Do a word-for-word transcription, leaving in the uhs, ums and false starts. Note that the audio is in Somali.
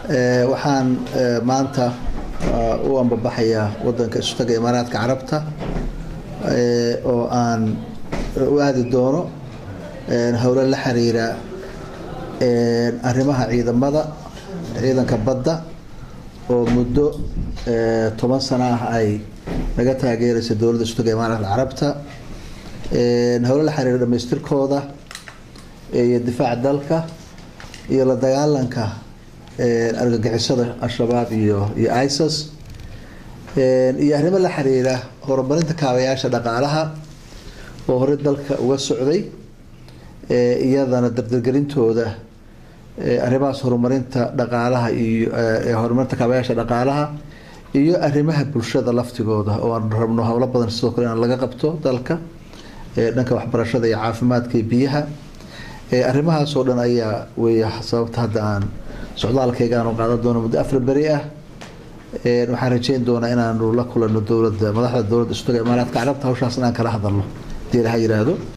waxaan maanta u ambabaxayaa wadanka isu taga Imaaraadka Carabta oo aan u aadi doono hawlo la xiriira arrimaha ciidamada ciidanka badda oo muddo toban sano ah ay naga taageerayso dawladda isu taga Imaaraadka Carabta hawlo la xiriira dhameystirkooda iyo difaaca dalka iyo la dagaalanka argagixisada al-shabaab iyo iyo ISIS iyo arrimo la xiriira horumarinta kaabayaasha dhaqaalaha oo hore dalka uga socday iyadana dardargelintooda arrimahaas horumarinta dhaqaalaha iyo horumarinta kaabayaasha dhaqaalaha iyo arrimaha bulshada laftigooda oo aan rabno hawlo badan sidoo kale in laga qabto dalka dhanka waxbarashada iyo caafimaadka iyo biyaha arrimahaas oo dhan ayaa weeya sababta hadda aan socdaalkayga aan qaadan doono muddo afar bari ah waxaan rajeyn doonaa inaanu la kulano dawladda madaxda dawladda isu taga Imaaraadka Carabta hawshaas inaan kala hadalno diiraha yiraahdo.